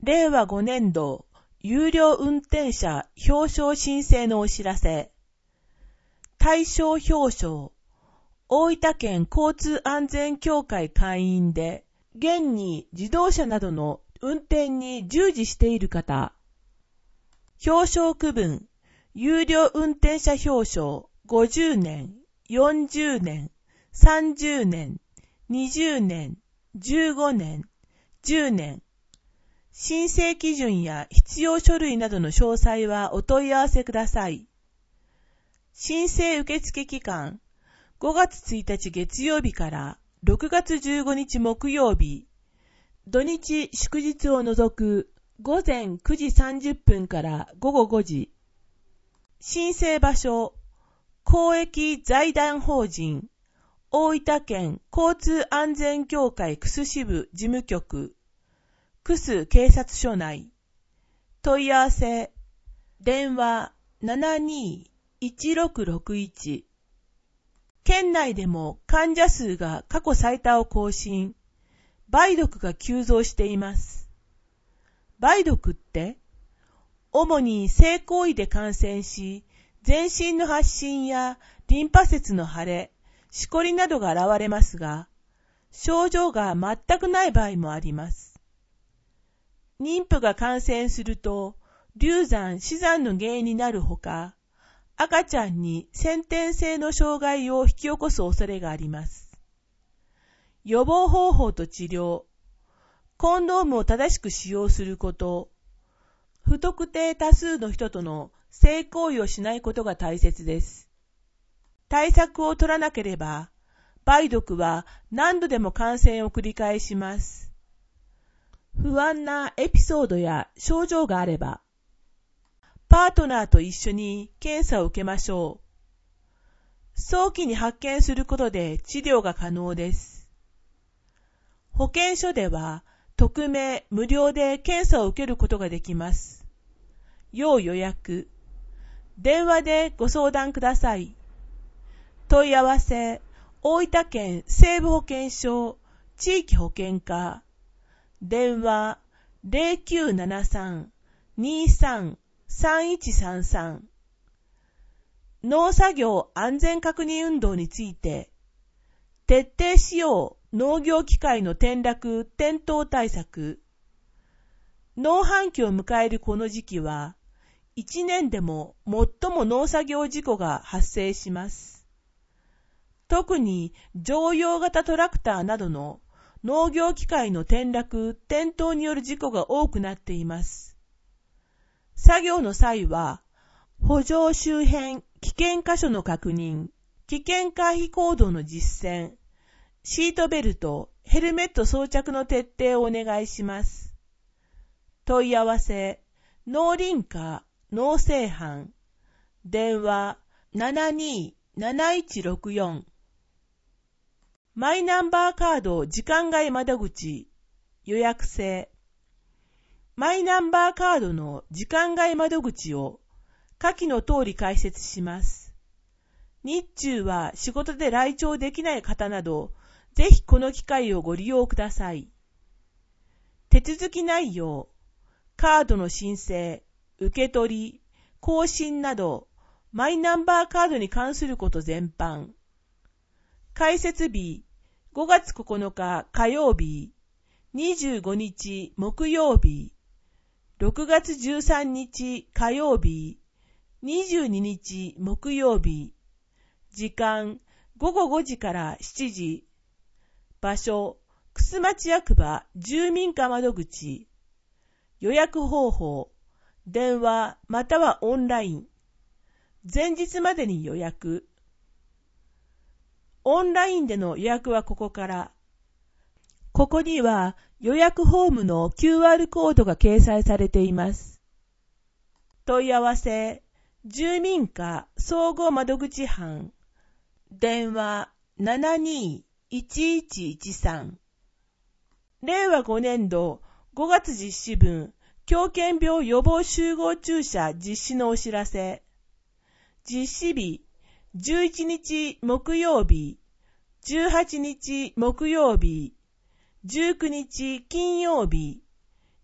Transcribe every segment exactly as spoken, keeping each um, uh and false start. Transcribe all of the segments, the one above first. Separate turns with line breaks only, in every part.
れいわごねんど有料運転者表彰申請のお知らせ。対象表彰。大分県交通安全協会会員で、現に自動車などの運転に従事している方。表彰区分。有料運転者表彰ごじゅうねん、よんじゅうねん、さんじゅうねん、にじゅうねん、じゅうごねん、じゅうねん。申請基準や必要書類などの詳細はお問い合わせください。申請受付期間、ごがつついたち月曜日からろくがつじゅうごにち木曜日、土日祝日を除くごぜんくじさんじゅっぷんからごごごじ。申請場所、公益財団法人、大分県交通安全協会楠支部事務局、楠警察署内。問い合わせ、電話 ななにーいちろくろくいち。県内でも患者数が過去最多を更新。梅毒が急増しています。梅毒って、主に性行為で感染し、全身の発疹やリンパ節の腫れ、しこりなどが現れますが、症状が全くない場合もあります。妊婦が感染すると、流産・死産の原因になるほか、赤ちゃんに先天性の障害を引き起こす恐れがあります。予防方法と治療、コンドームを正しく使用すること、不特定多数の人との性行為をしないことが大切です。対策を取らなければ、梅毒は何度でも感染を繰り返します。不安なエピソードや症状があれば、パートナーと一緒に検査を受けましょう。早期に発見することで治療が可能です。保健所では、匿名・無料で検査を受けることができます。要予約。電話でご相談ください。問い合わせ、大分県西部保健所地域保健課。電話 ゼロきゅうななさん にーさん さんいちさんさん。農作業安全確認運動について、徹底しよう農業機械の転落・転倒対策。農繁期を迎えるこの時期は、一年でも最も農作業事故が発生します。特に乗用型トラクターなどの農業機械の転落・転倒による事故が多くなっています。作業の際は、歩道周辺危険箇所の確認、危険回避行動の実践、シートベルト、ヘルメット装着の徹底をお願いします。問い合わせ、農林課、農政班、電話 ななにーなないちろくよん。マイナンバーカード時間外窓口、予約制。マイナンバーカードの時間外窓口を下記の通り開設します。日中は仕事で来庁できない方など、ぜひこの機会をご利用ください。手続き内容、カードの申請、受け取り、更新など、マイナンバーカードに関すること全般。開設日、ごがつここのか火曜日、にじゅうごにち木曜日、ろくがつじゅうさんにち火曜日、にじゅうににち木曜日、時間ごごごじからしちじ、場所、楠町役場住民課窓口、予約方法、電話またはオンライン、前日までに予約。オンラインでの予約はここから。ここには予約フォームの キューアール コードが掲載されています。問い合わせ、住民課総合窓口班、電話 ななにーいちいちいちさん。れいわごねんどごがつ実施分、狂犬病予防集合注射実施のお知らせ。実施日、じゅういちにち木曜日、じゅうはちにち木曜日、じゅうくにち金曜日、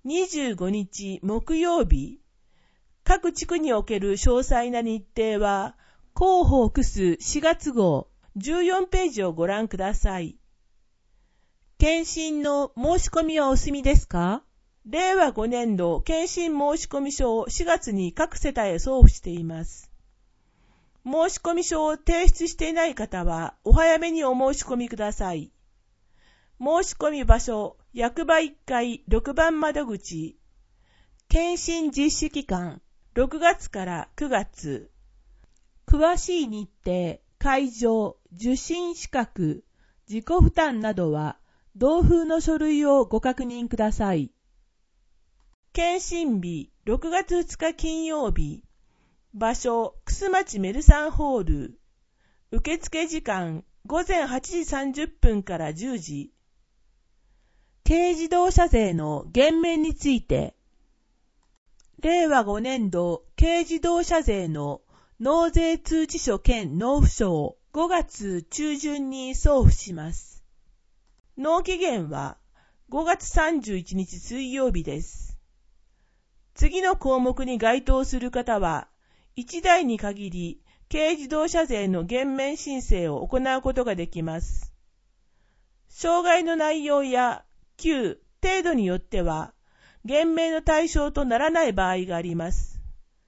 にじゅうごにち木曜日、各地区における詳細な日程は、広報クスしがつ号じゅうよんページをご覧ください。検診の申し込みはお済みですか？れいわごねん度検診申込書をしがつに各世帯へ送付しています。申込書を提出していない方はお早めにお申し込みください。申し込み場所、役場いっかいろくばん窓口。検診実施期間、ろくがつからくがつ。詳しい日程、会場、受診資格、自己負担などは同封の書類をご確認ください。検診日、ろくがつふつか金曜日。場所、楠町メルサンホール。受付時間、ごぜんはちじさんじゅっぷんからじゅうじ。軽自動車税の減免について。れいわごねん度軽自動車税の納税通知書兼納付書をごがつ中旬に送付します。納期限はごがつさんじゅういちにち水曜日です。次の項目に該当する方は、いちだいに限り、軽自動車税の減免申請を行うことができます。障害の内容や級、程度によっては、減免の対象とならない場合があります。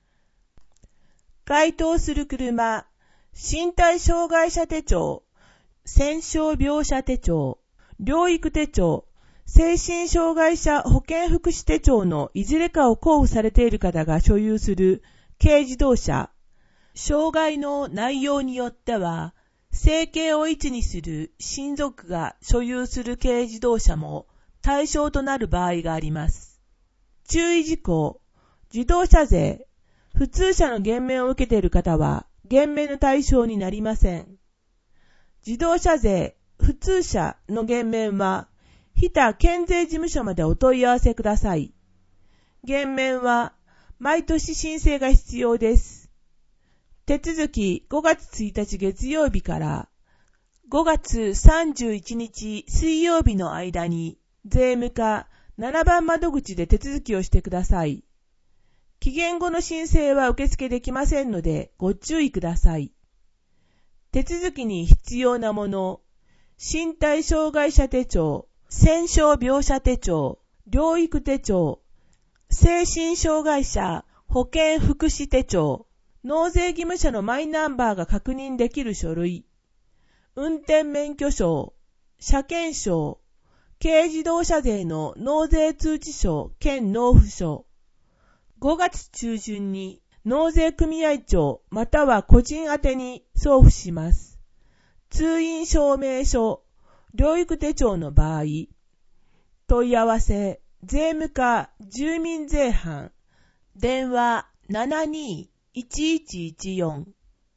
該当する車、身体障害者手帳、戦傷病者手帳、療育手帳、精神障害者保健福祉手帳のいずれかを交付されている方が所有する軽自動車、障害の内容によっては、生計を維持にする親族が所有する軽自動車も対象となる場合があります。注意事項、自動車税、普通車の減免を受けている方は減免の対象になりません。自動車税、普通車の減免は、日田県税事務所までお問い合わせください。減免は毎年申請が必要です。手続きごがつついたち月曜日からごがつさんじゅういちにち水曜日の間に税務課ななばん窓口で手続きをしてください。期限後の申請は受付できませんのでご注意ください。手続きに必要なもの、身体障害者手帳、戦傷病者手帳、療育手帳、精神障害者保健福祉手帳、納税義務者のマイナンバーが確認できる書類、運転免許証、車検証、軽自動車税の納税通知書兼納付書、ごがつ中旬に納税組合長または個人宛てに送付します。通院証明書、療育手帳の場合、問い合わせ、税務課住民税班、電話 ななにーいちいちいちよん。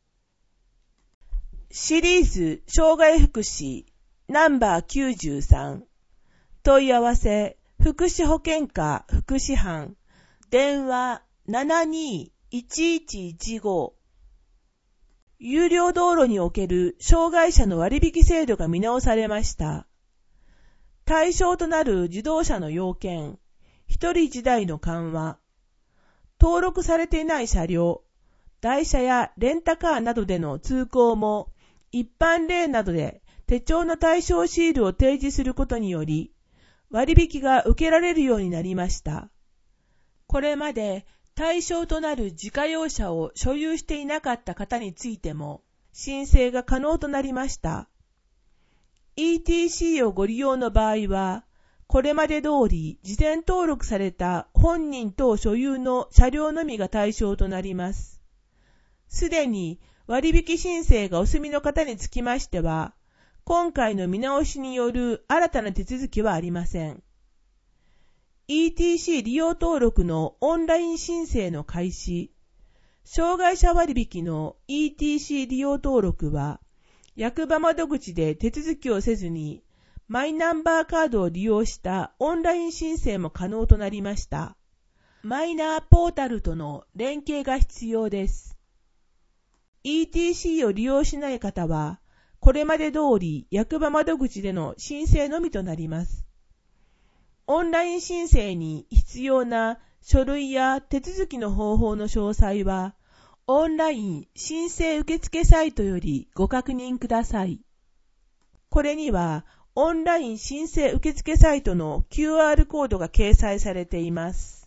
シリーズ障害福祉ナンバーきゅうじゅうさん。問い合わせ、福祉保健課福祉班、電話 ななにーいちいちいちご。有料道路における障害者の割引制度が見直されました。対象となる自動車の要件、一人一台の緩和、登録されていない車両、台車やレンタカーなどでの通行も、一般例などで手帳の対象シールを提示することにより、割引が受けられるようになりました。これまで対象となる自家用車を所有していなかった方についても、申請が可能となりました。イーティーシー をご利用の場合は、これまで通り事前登録された本人等所有の車両のみが対象となります。すでに割引申請がお済みの方につきましては、今回の見直しによる新たな手続きはありません。イーティーシー 利用登録のオンライン申請の開始、障害者割引の イーティーシー 利用登録は、役場窓口で手続きをせずに、マイナンバーカードを利用したオンライン申請も可能となりました。マイナーポータルとの連携が必要です。イーティーシー を利用しない方は、これまで通り役場窓口での申請のみとなります。 オンライン申請に必要な書類や手続きの方法の詳細は、オンライン申請受付サイトよりご確認ください。これには、オンライン申請受付サイトの キューアール コードが掲載されています。